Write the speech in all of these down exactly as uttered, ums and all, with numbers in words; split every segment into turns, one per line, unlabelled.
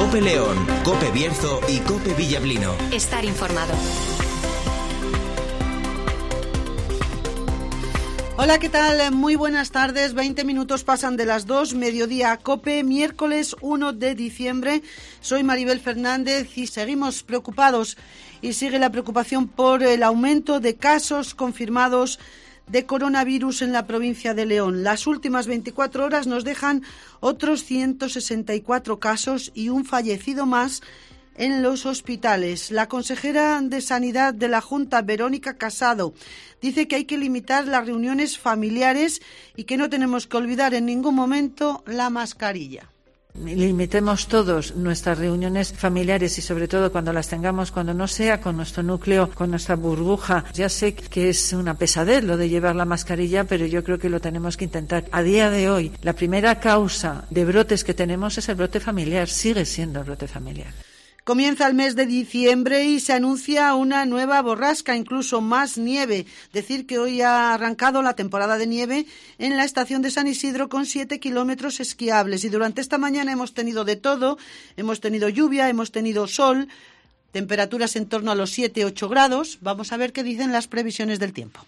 COPE León, COPE Bierzo y COPE Villablino.
Estar informado.
Hola, ¿qué tal? Muy buenas tardes. veinte minutos pasan de las dos, mediodía COPE, miércoles uno de diciembre. Soy Maribel Fernández y seguimos preocupados y sigue la preocupación por el aumento de casos confirmados de coronavirus en la provincia de León. Las últimas veinticuatro horas nos dejan otros ciento sesenta y cuatro casos y un fallecido más en los hospitales. La consejera de Sanidad de la Junta, Verónica Casado, dice que hay que limitar las reuniones familiares y que no tenemos que olvidar en ningún momento la mascarilla.
Limitemos todos nuestras reuniones familiares y sobre todo cuando las tengamos, cuando no sea con nuestro núcleo, con nuestra burbuja. Ya sé que es una pesadez lo de llevar la mascarilla, pero yo creo que lo tenemos que intentar. A día de hoy, la primera causa de brotes que tenemos es el brote familiar, sigue siendo el brote familiar.
Comienza el mes de diciembre y se anuncia una nueva borrasca, incluso más nieve. Decir que hoy ha arrancado la temporada de nieve en la estación de San Isidro con siete kilómetros esquiables. Y durante esta mañana hemos tenido de todo. Hemos tenido lluvia, hemos tenido sol, temperaturas en torno a los siete ocho grados. Vamos a ver qué dicen las previsiones del tiempo.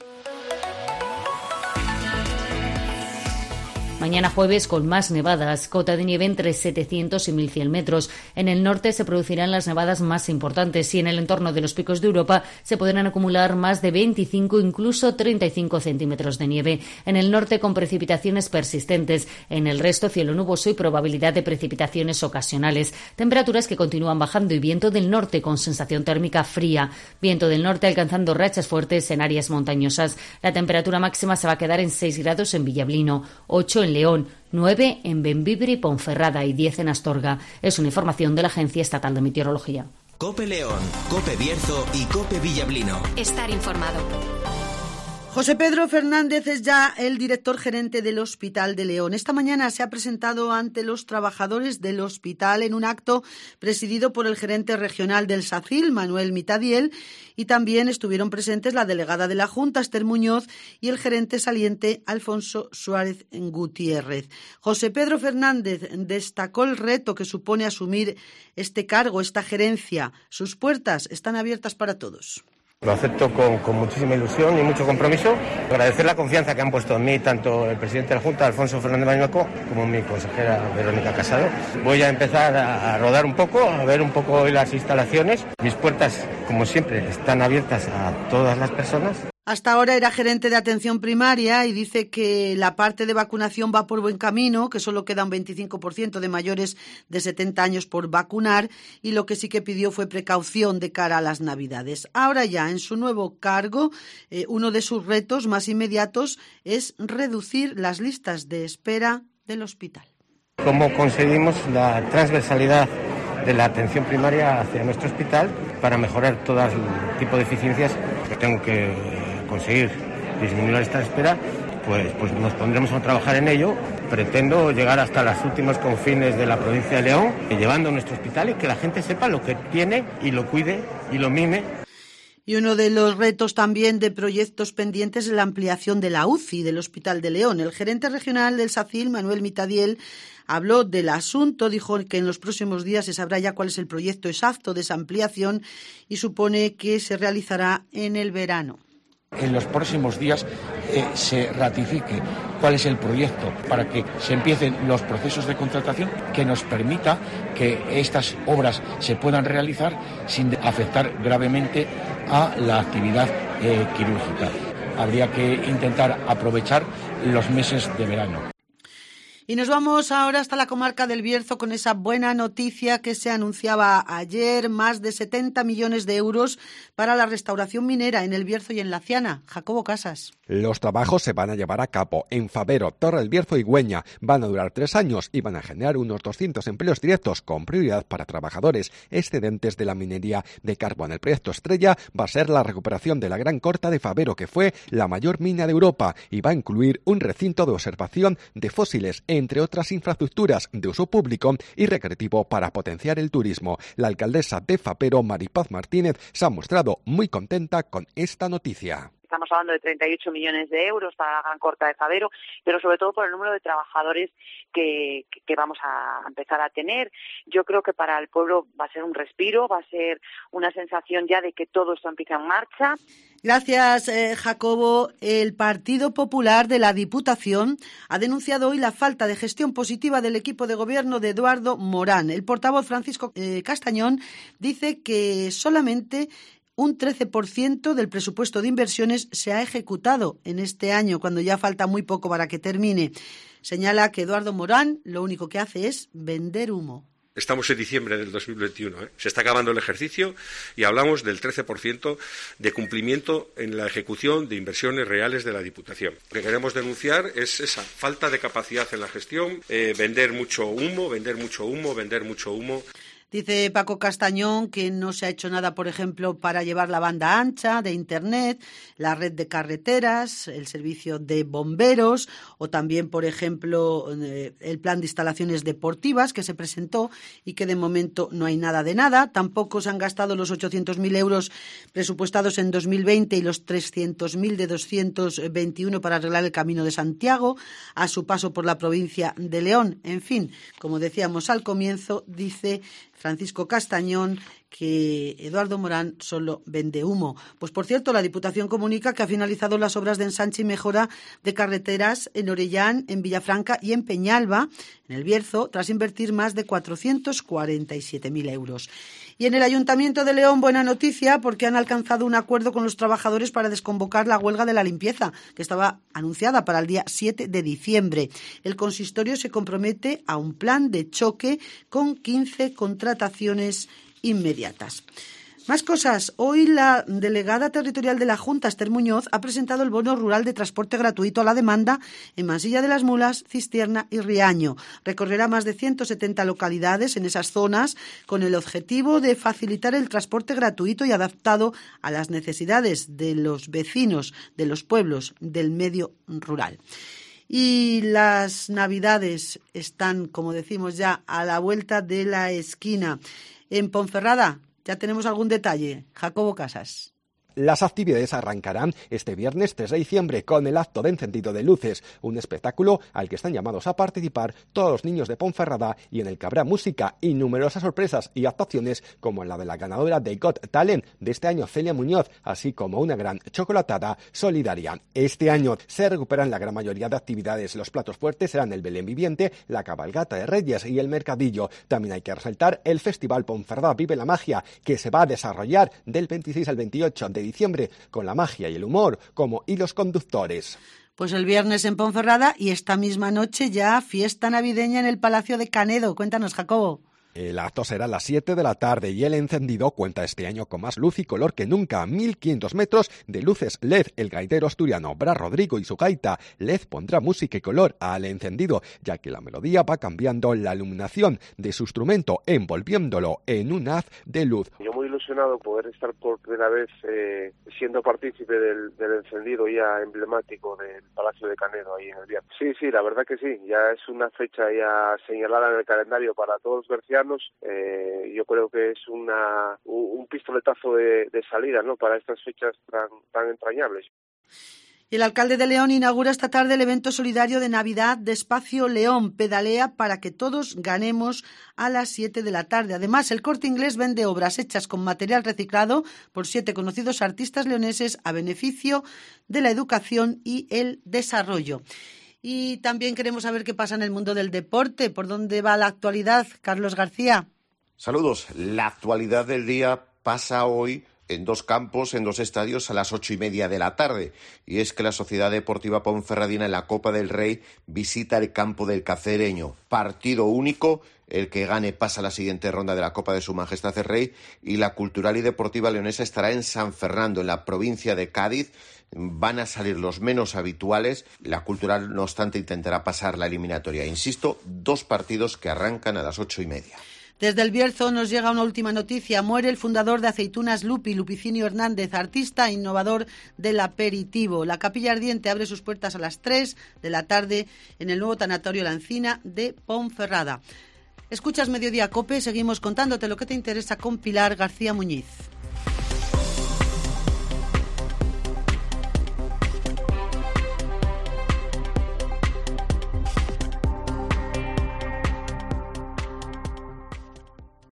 Mañana jueves con más nevadas, cota de nieve entre setecientos y mil cien metros. En el norte se producirán las nevadas más importantes y en el entorno de los picos de Europa se podrán acumular más de veinticinco, incluso treinta y cinco centímetros de nieve. En el norte con precipitaciones persistentes, en el resto cielo nuboso y probabilidad de precipitaciones ocasionales. Temperaturas que continúan bajando y viento del norte con sensación térmica fría. Viento del norte alcanzando rachas fuertes en áreas montañosas. La temperatura máxima se va a quedar en seis grados en Villablino, ocho en León, nueve en Bembibre y Ponferrada y diez en Astorga. Es una información de la Agencia Estatal de Meteorología.
COPE León, COPE Bierzo y COPE Villablino.
Estar informado.
José Pedro Fernández es ya el director gerente del Hospital de León. Esta mañana se ha presentado ante los trabajadores del hospital en un acto presidido por el gerente regional del SACIL, Manuel Mitadiel, y también estuvieron presentes la delegada de la Junta, Esther Muñoz, y el gerente saliente, Alfonso Suárez Gutiérrez. José Pedro Fernández destacó el reto que supone asumir este cargo, esta gerencia. Sus puertas están abiertas para todos.
Lo acepto con, con muchísima ilusión y mucho compromiso. Agradecer la confianza que han puesto en mí tanto el presidente de la Junta, Alfonso Fernández Mañueco, como mi consejera Verónica Casado. Voy a empezar a, a rodar un poco, a ver un poco hoy las instalaciones. Mis puertas, como siempre, están abiertas a todas las personas.
Hasta ahora era gerente de atención primaria y dice que la parte de vacunación va por buen camino, que solo queda un veinticinco por ciento de mayores de setenta años por vacunar y lo que sí que pidió fue precaución de cara a las Navidades. Ahora ya en su nuevo cargo, eh, uno de sus retos más inmediatos es reducir las listas de espera del hospital.
¿Cómo conseguimos la transversalidad de la atención primaria hacia nuestro hospital para mejorar todo el tipo de eficiencias que tengo que conseguir disminuir la lista de espera? Pues, pues nos pondremos a trabajar en ello. Pretendo llegar hasta los últimos confines de la provincia de León, llevando nuestro hospital y que la gente sepa lo que tiene y lo cuide y lo mime.
Y uno de los retos también de proyectos pendientes es la ampliación de la U C I del Hospital de León. El gerente regional del SACIL, Manuel Mitadiel, habló del asunto, dijo que en los próximos días se sabrá ya cuál es el proyecto exacto de esa ampliación y supone que se realizará en el verano.
En los próximos días eh, se ratifique cuál es el proyecto para que se empiecen los procesos de contratación que nos permita que estas obras se puedan realizar sin afectar gravemente a la actividad eh, quirúrgica. Habría que intentar aprovechar los meses de verano.
Y nos vamos ahora hasta la comarca del Bierzo con esa buena noticia que se anunciaba ayer, más de setenta millones de euros para la restauración minera en el Bierzo y en La Ciana. Jacobo Casas.
Los trabajos se van a llevar a cabo en Fabero, Torre del Bierzo y Güeña. Van a durar tres años y van a generar unos doscientos empleos directos con prioridad para trabajadores excedentes de la minería de carbón. El proyecto estrella va a ser la recuperación de la Gran Corta de Fabero, que fue la mayor mina de Europa, y va a incluir un recinto de observación de fósiles, entre otras infraestructuras de uso público y recreativo para potenciar el turismo. La alcaldesa de Fabero, Maripaz Martínez, se ha mostrado muy contenta con esta noticia.
estamos hablando de treinta y ocho millones de euros para la Gran Corta de Fabero, pero sobre todo por el número de trabajadores que, que vamos a empezar a tener. Yo creo que para el pueblo va a ser un respiro, va a ser una sensación ya de que todo esto empieza en marcha.
Gracias, eh, Jacobo. El Partido Popular de la Diputación ha denunciado hoy la falta de gestión positiva del equipo de gobierno de Eduardo Morán. El portavoz Francisco eh, Castañón dice que solamente un trece por ciento del presupuesto de inversiones se ha ejecutado en este año, cuando ya falta muy poco para que termine. Señala que Eduardo Morán lo único que hace es vender humo.
Estamos en diciembre del dos mil veintiuno, ¿eh? Se está acabando el ejercicio y hablamos del trece por ciento de cumplimiento en la ejecución de inversiones reales de la Diputación. Lo que queremos denunciar es esa falta de capacidad en la gestión, eh, vender mucho humo, vender mucho humo, vender mucho humo.
Dice Paco Castañón que no se ha hecho nada, por ejemplo, para llevar la banda ancha de Internet, la red de carreteras, el servicio de bomberos o también, por ejemplo, el plan de instalaciones deportivas que se presentó y que de momento no hay nada de nada. Tampoco se han gastado los ochocientos mil euros presupuestados en dos mil veinte y los trescientos mil de doscientos veintiuno para arreglar el Camino de Santiago a su paso por la provincia de León. En fin, como decíamos al comienzo, dice Francisco Castañón que Eduardo Morán solo vende humo. Pues por cierto, la Diputación comunica que ha finalizado las obras de ensanche y mejora de carreteras en Orellán, en Villafranca y en Peñalba, en el Bierzo, tras invertir más de cuatrocientos cuarenta y siete mil euros. Y en el Ayuntamiento de León, buena noticia, porque han alcanzado un acuerdo con los trabajadores para desconvocar la huelga de la limpieza, que estaba anunciada para el día siete de diciembre. El consistorio se compromete a un plan de choque con quince contrataciones inmediatas. Más cosas. Hoy la delegada territorial de la Junta, Esther Muñoz, ha presentado el bono rural de transporte gratuito a la demanda en Mansilla de las Mulas, Cistierna y Riaño. Recorrerá más de ciento setenta localidades en esas zonas con el objetivo de facilitar el transporte gratuito y adaptado a las necesidades de los vecinos de los pueblos del medio rural. Y las Navidades están, como decimos ya, a la vuelta de la esquina. En Ponferrada ya tenemos algún detalle. Jacobo Casas.
Las actividades arrancarán este viernes tres de diciembre con el acto de encendido de luces, un espectáculo al que están llamados a participar todos los niños de Ponferrada y en el que habrá música y numerosas sorpresas y actuaciones como la de la ganadora de Got Talent de este año, Celia Muñoz, así como una gran chocolatada solidaria. Este año se recuperan la gran mayoría de actividades. Los platos fuertes serán el Belén Viviente, la cabalgata de Reyes y el mercadillo. También hay que resaltar el Festival Ponferrada Vive la Magia, que se va a desarrollar del veintiséis al veintiocho de diciembre con la magia y el humor como hilos conductores.
Pues el viernes en Ponferrada y esta misma noche ya fiesta navideña en el Palacio de Canedo. Cuéntanos, Jacobo.
El acto será a las siete de la tarde y el encendido cuenta este año con más luz y color que nunca. mil quinientos metros de luces L E D. El gaitero asturiano Bra Rodrigo y su gaita L E D pondrá música y color al encendido, ya que la melodía va cambiando la iluminación de su instrumento, envolviéndolo en un haz de luz.
Yo muy ilusionado poder estar por primera vez eh, siendo partícipe del, del encendido ya emblemático del Palacio de Canedo ahí en el viernes. Sí, sí, la verdad que sí. Ya es una fecha ya señalada en el calendario para todos los bercianos. Eh, yo creo que es una un pistoletazo de, de salida, ¿no?, para estas fechas tan, tan entrañables.
Y el alcalde de León inaugura esta tarde el evento solidario de Navidad de Espacio León. Pedalea para que todos ganemos a las siete de la tarde. Además, el Corte Inglés vende obras hechas con material reciclado por siete conocidos artistas leoneses a beneficio de la educación y el desarrollo. Y también queremos saber qué pasa en el mundo del deporte. ¿Por dónde va la actualidad? Carlos García.
Saludos. La actualidad del día pasa hoy en dos campos, en dos estadios, a las ocho y media de la tarde. Y es que la Sociedad Deportiva Ponferradina en la Copa del Rey visita el campo del Cacereño. Partido único. El que gane pasa a la siguiente ronda de la Copa de Su Majestad el Rey. Y la Cultural y Deportiva Leonesa estará en San Fernando, en la provincia de Cádiz. Van a salir los menos habituales. La Cultural, no obstante, intentará pasar la eliminatoria. Insisto, dos partidos que arrancan a las ocho y media.
Desde el Bierzo nos llega una última noticia. Muere el fundador de Aceitunas Lupi, Lupicinio Hernández, artista e innovador del aperitivo. La Capilla Ardiente abre sus puertas a las tres de la tarde en el nuevo tanatorio La Encina de Ponferrada. Escuchas Mediodía COPE, seguimos contándote lo que te interesa con Pilar García Muñiz.